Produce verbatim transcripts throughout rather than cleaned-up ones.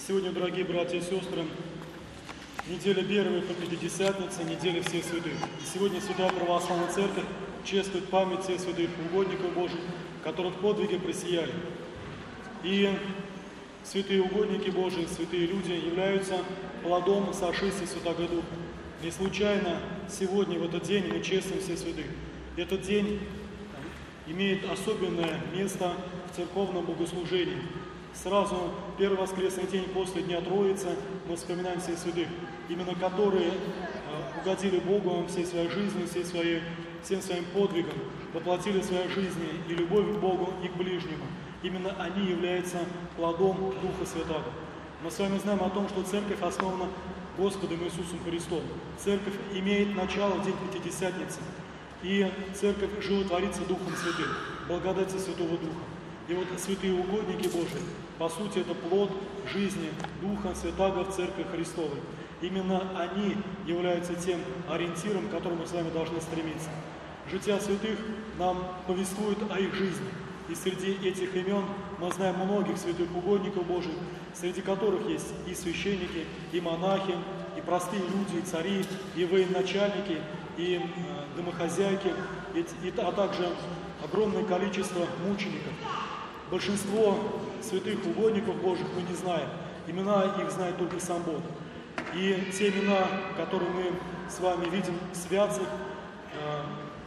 Сегодня, дорогие братья и сестры, неделя первая по Пятидесятнице, неделя всех святых. И сегодня Святая Православная Церковь чествует память всех святых угодников Божьих, которых подвиги просияли. И святые угодники Божии, святые люди являются плодом сошествия Святого Духа. Не случайно сегодня, в этот день, мы чествуем всех святых. Этот день имеет особенное место в церковном богослужении. Сразу первый воскресный день после Дня Троицы мы вспоминаем всех святых, именно которые угодили Богу всей своей жизнью, всей своей, всем своим подвигом, воплотили в своей жизни и любовь к Богу, и к ближнему. Именно они являются плодом Духа Святого. Мы с вами знаем о том, что Церковь основана Господом Иисусом Христом. Церковь имеет начало в день Пятидесятницы. И Церковь животворится Духом Святым, благодати Святого Духа. И вот святые угодники Божии, по сути, это плод жизни Духа Святаго в Церкви Христовой. Именно они являются тем ориентиром, к которому мы с вами должны стремиться. Жития святых нам повествует о их жизни. И среди этих имен мы знаем многих святых угодников Божьих, среди которых есть и священники, и монахи, и простые люди, и цари, и военачальники, и э, домохозяйки, и, и, а также огромное количество мучеников. Большинство святых угодников Божьих мы не знаем. Имена их знает только сам Бог. И те имена, которые мы с вами видим в святцах, э,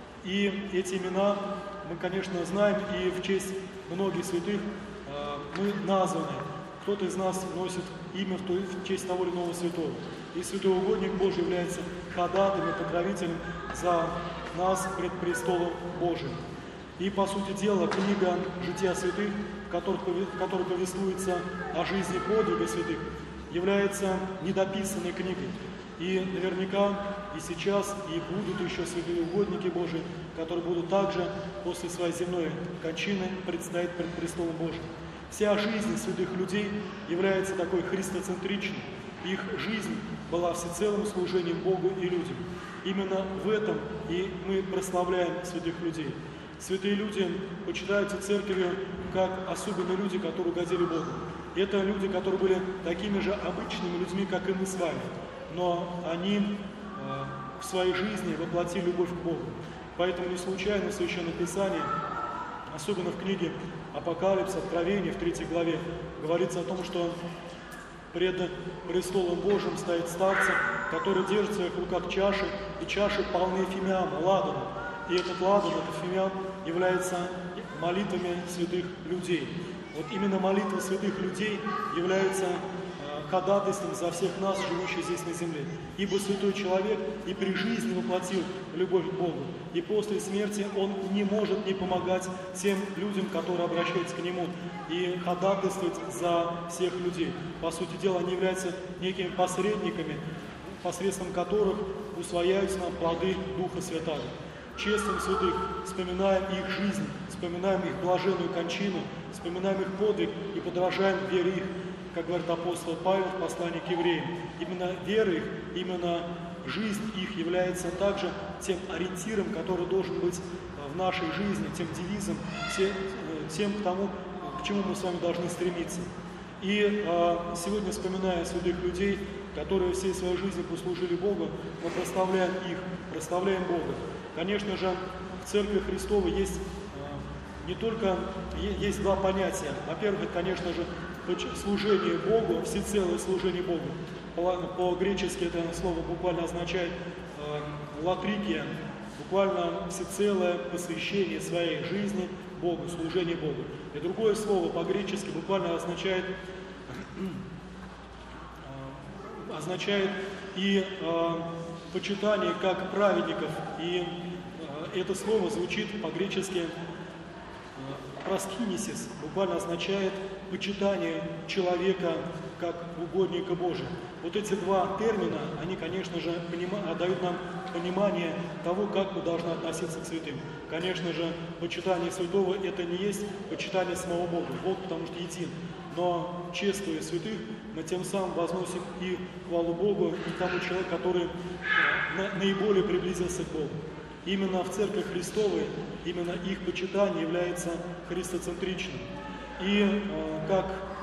и эти имена мы, конечно, знаем, и в честь многих святых э, мы названы. Кто-то из нас носит имя в, той, в честь того или иного святого. И святой угодник Божий является ходатаем и покровителем за нас пред престолом Божиим. И, по сути дела, книга «Жития святых», в которой, в которой повествуется о жизни подвига святых, является недописанной книгой. И наверняка и сейчас, и будут еще святые угодники Божии, которые будут также после своей земной кончины предстоять пред престолом Божьим. Вся жизнь святых людей является такой христоцентричной. Их жизнь была всецелым служением Богу и людям. Именно в этом и мы прославляем святых людей. Святые люди почитаются церковью как особенные люди, которые угодили Богу. Это люди, которые были такими же обычными людьми, как и мы с вами. Но они э, в своей жизни воплотили любовь к Богу. Поэтому не случайно в Священном Писании, особенно в книге Апокалипс, Откровение, в третьей главе, говорится о том, что пред престолом Божьим стоят старцы, которые держат в своих руках чаши, и чаши полны фимиама, ладана. И этот ладан, этот фимиам является молитвами святых людей. Вот именно молитва святых людей является ходатайством за всех нас, живущих здесь на земле. Ибо святой человек и при жизни воплотил любовь к Богу, и после смерти он не может не помогать тем людям, которые обращаются к нему, и ходатайствовать за всех людей. По сути дела, они являются некими посредниками, посредством которых усвояются нам плоды Духа Святаго. Чествуем святых, вспоминаем их жизнь, вспоминаем их блаженную кончину, вспоминаем их подвиг и подражаем вере их, как говорит апостол Павел в послании к евреям. Именно вера их, именно жизнь их является также тем ориентиром, который должен быть в нашей жизни, тем девизом, тем к тому, к чему мы с вами должны стремиться. И э, сегодня, вспоминая святых людей, которые всей своей жизнью послужили Богу, мы прославляем их, прославляем Бога. Конечно же, в Церкви Христовой есть э, не только есть два понятия. Во-первых, это, конечно же, служение Богу, всецелое служение Богу. По-гречески это слово буквально означает э, латрикия, буквально всецелое посвящение своей жизни Богу, служение Богу. И другое слово по-гречески буквально означает, э, означает и э, почитание как праведников. И э, это слово звучит по-гречески э, проскинесис, буквально означает почитание человека как угодника Божия. Вот эти два термина, они, конечно же, понима- дают нам понимание того, как мы должны относиться к святым. Конечно же, почитание святого – это не есть почитание самого Бога, Бог, потому что един. Но, чествуя святых, мы тем самым возносим и хвалу Богу, и тому человеку, который на- наиболее приблизился к Богу. Именно в Церкви Христовой, именно их почитание является христоцентричным. И, как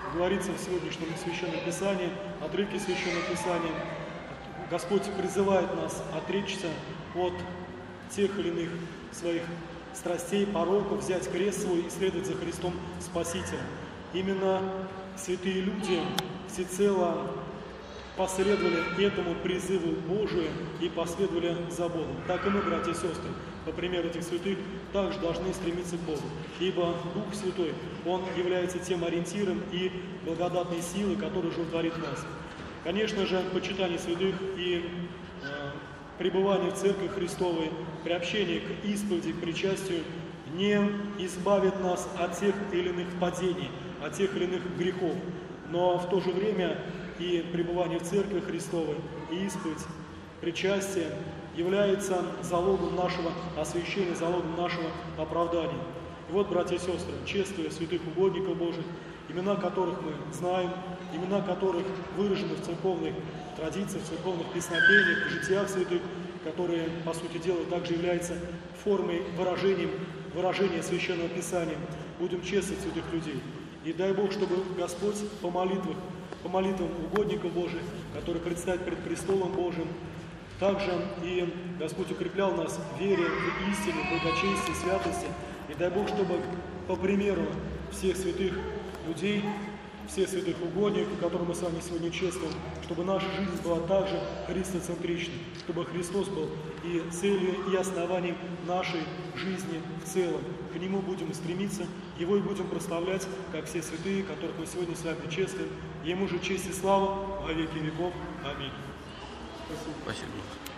говорится в сегодняшнем Священном Писании, отрывке Священного Писания. Господь призывает нас отречься от тех или иных своих страстей, пороков, взять крест свой и следовать за Христом Спасителем. Именно святые люди всецело последовали этому призыву Божию и последовали за Богом. Так и мы, братья и сестры, по примеру этих святых, также должны стремиться к Богу. Ибо Дух Святой, Он является тем ориентиром и благодатной силой, которая животворит нас. Конечно же, почитание святых и э, пребывание в Церкви Христовой, приобщение к исповеди, к причастию не избавит нас от тех или иных падений, от тех или иных грехов. Но в то же время и пребывание в Церкви Христовой, и исповедь, причастие является залогом нашего освящения, залогом нашего оправдания. И вот, братья и сестры, чествуя святых угодников Божьих, имена которых мы знаем, имена которых выражены в церковных традициях, в церковных песнопениях, в житиях святых, которые, по сути дела, также являются формой выражением, выражения Священного Писания, будем чествовать святых людей. И дай Бог, чтобы Господь по молитвах, по молитвам угодников Божьих, которые предстоят перед престолом Божьим, также и Господь укреплял нас в вере, в истине, в благочестии, святости. И дай Бог, чтобы по примеру всех святых людей, всех святых угодников, которых мы с вами сегодня чествуем, чтобы наша жизнь была также христоцентричной, чтобы Христос был и целью, и основанием нашей жизни в целом. К Нему будем стремиться, Его и будем прославлять, как все святые, которых мы сегодня с вами чествуем. Ему же честь и слава во веки веков. Аминь. Спасибо.